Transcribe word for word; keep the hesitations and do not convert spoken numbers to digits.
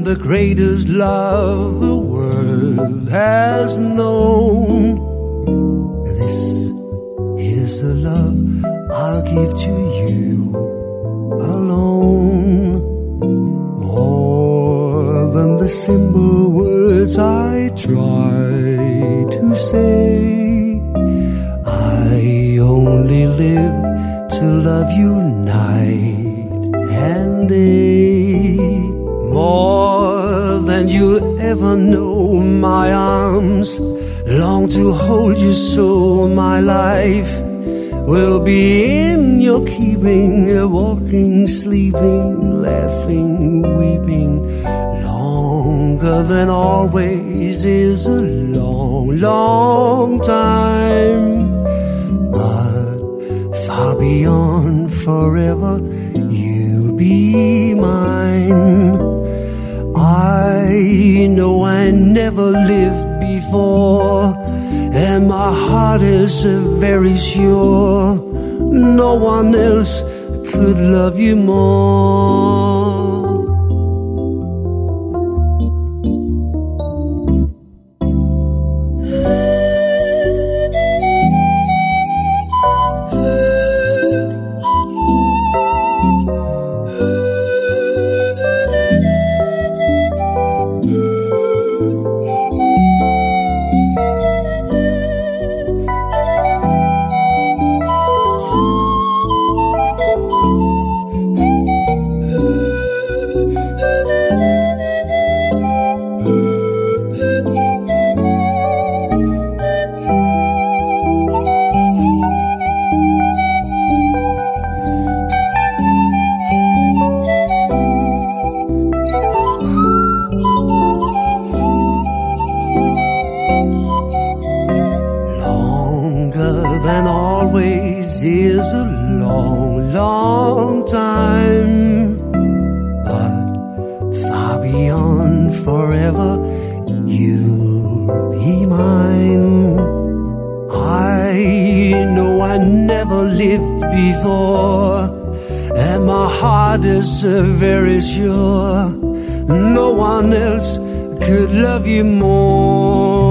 the greatest love the world has known. This is the love I'll give to you alone. More than the simple words I try to say, I only live to love you night and day. More than you'll ever know, my arms long to hold you so. My life will be in your keeping, walking, sleeping, laughing, weeping. Longer than always is a long, long time, but far beyond forever you'll be mine. I know I never lived before, and my heart is very sure no one else could love you more. Than always is a long, long time, but far beyond forever you'll be mine. I know I never lived before, and my heart is very sure no one else could love you more.